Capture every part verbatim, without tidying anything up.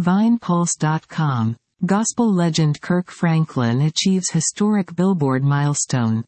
Vine Pulse dot com. Gospel legend Kirk Franklin achieves historic Billboard milestone.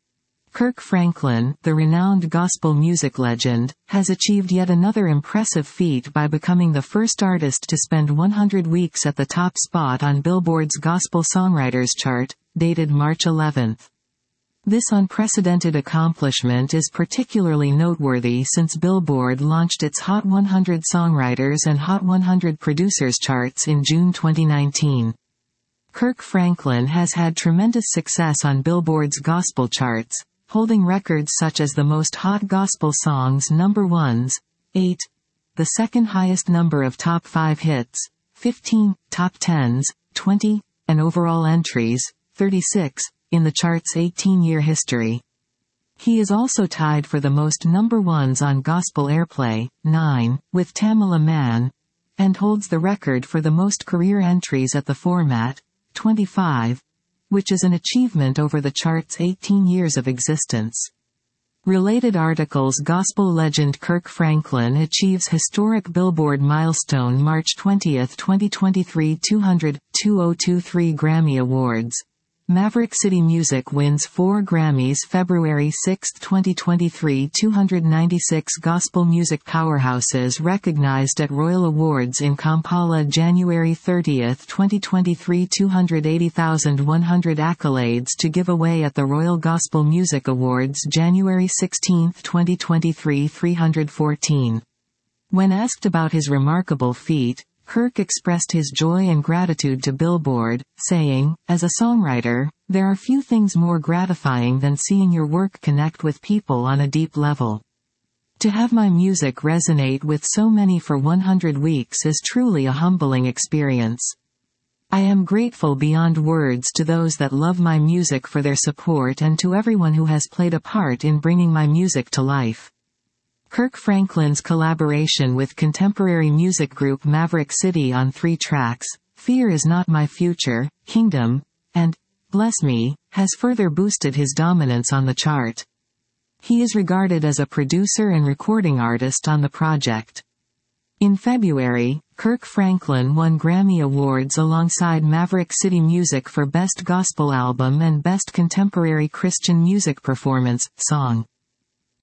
Kirk Franklin, the renowned gospel music legend, has achieved yet another impressive feat by becoming the first artist to spend one hundred weeks at the top spot on Billboard's Gospel Songwriters chart, dated March eleventh. This unprecedented accomplishment is particularly noteworthy since Billboard launched its Hot one hundred Songwriters and Hot one hundred Producers charts in June twenty nineteen. Kirk Franklin has had tremendous success on Billboard's gospel charts, holding records such as the most hot gospel songs number ones, eight, the second highest number of top five hits, fifteen, top tens, twenty, and overall entries, thirty-six, in the chart's eighteen-year history. He is also tied for the most number ones on gospel airplay, nine, with Tamela Mann, and holds the record for the most career entries at the format, twenty-five, which is an achievement over the chart's eighteen years of existence. Related articles Gospel legend Kirk Franklin achieves historic Billboard milestone March twentieth twenty twenty-three two hundred, two thousand twenty-three Grammy Awards. Maverick City Music wins four Grammys February sixth twenty twenty-three two hundred ninety-six Gospel music powerhouses recognized at Royal Awards in Kampala January thirtieth twenty twenty-three two hundred eighty thousand one hundred accolades to give away at the Royal Gospel Music Awards January sixteenth twenty twenty-three three hundred fourteen. When asked about his remarkable feat, Kirk expressed his joy and gratitude to Billboard, saying, "As a songwriter, there are few things more gratifying than seeing your work connect with people on a deep level. To have my music resonate with so many for one hundred weeks is truly a humbling experience. I am grateful beyond words to those that love my music for their support and to everyone who has played a part in bringing my music to life." Kirk Franklin's collaboration with contemporary music group Maverick City on three tracks, Fear Is Not My Future, Kingdom, and Bless Me, has further boosted his dominance on the chart. He is regarded as a producer and recording artist on the project. In February, Kirk Franklin won Grammy Awards alongside Maverick City Music for Best Gospel Album and Best Contemporary Christian Music Performance, Song.